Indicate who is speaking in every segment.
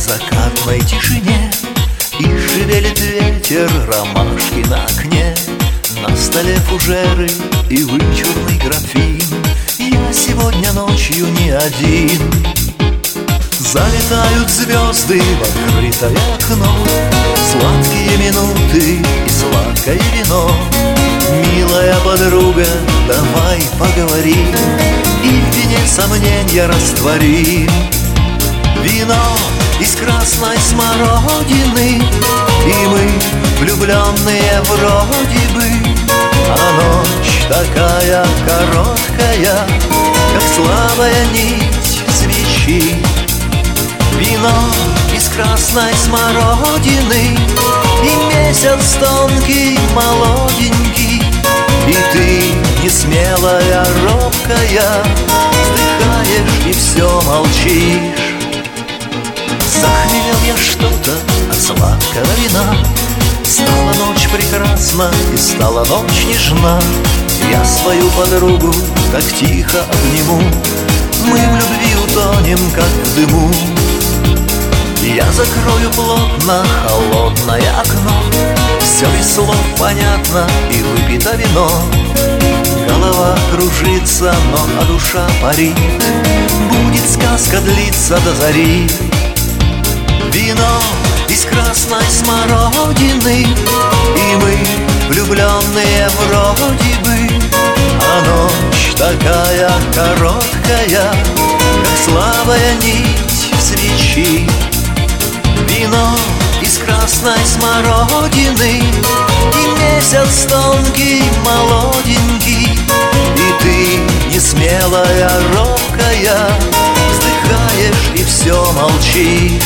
Speaker 1: закатной тишине, и шевелит ветер ромашки на окне. На столе фужеры и вычурный графин. Я сегодня ночью не один. Залетают звезды в открытое окно, сладкие минуты и сладкое вино. Милая подруга, давай поговорим, и в вине сомнения растворим. Вино из красной смородины, и мы, влюбленные вроде бы, а ночь такая короткая, как слабая нить свечи. Вино из красной смородины, и месяц тонкий, молоденький, и ты, не смелая, робкая, вздыхаешь и все молчишь. Захмелел я что-то от сладкого вина, стала ночь прекрасна и стала ночь нежна. Я свою подругу так тихо обниму, мы в любви утонем, как в дыму. Я закрою плотно холодное окно, все без слов понятно и выпито вино. Голова кружится, но душа парит, будет сказка длиться до зари. Вино из красной смородины, и мы, влюбленные вроде бы, а ночь такая короткая, как слабая нить свечи. Вино из красной смородины, и месяц тонкий, молоденький, и ты, не смелая, робкая, вздыхаешь и все молчишь.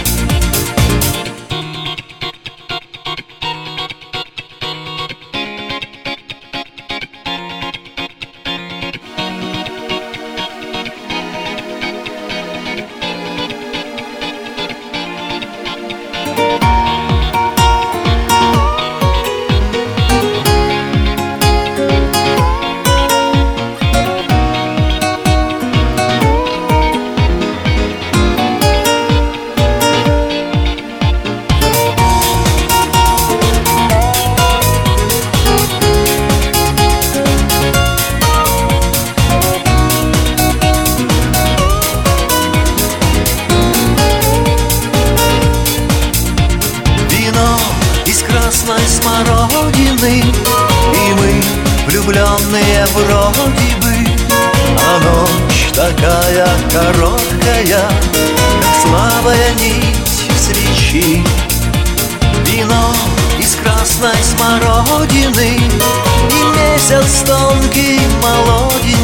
Speaker 1: Из красной смородины, и мы, влюбленные вроде бы, а ночь такая короткая, как слабая нить свечи. Вино из красной смородины, и месяц тонкий, молоденький,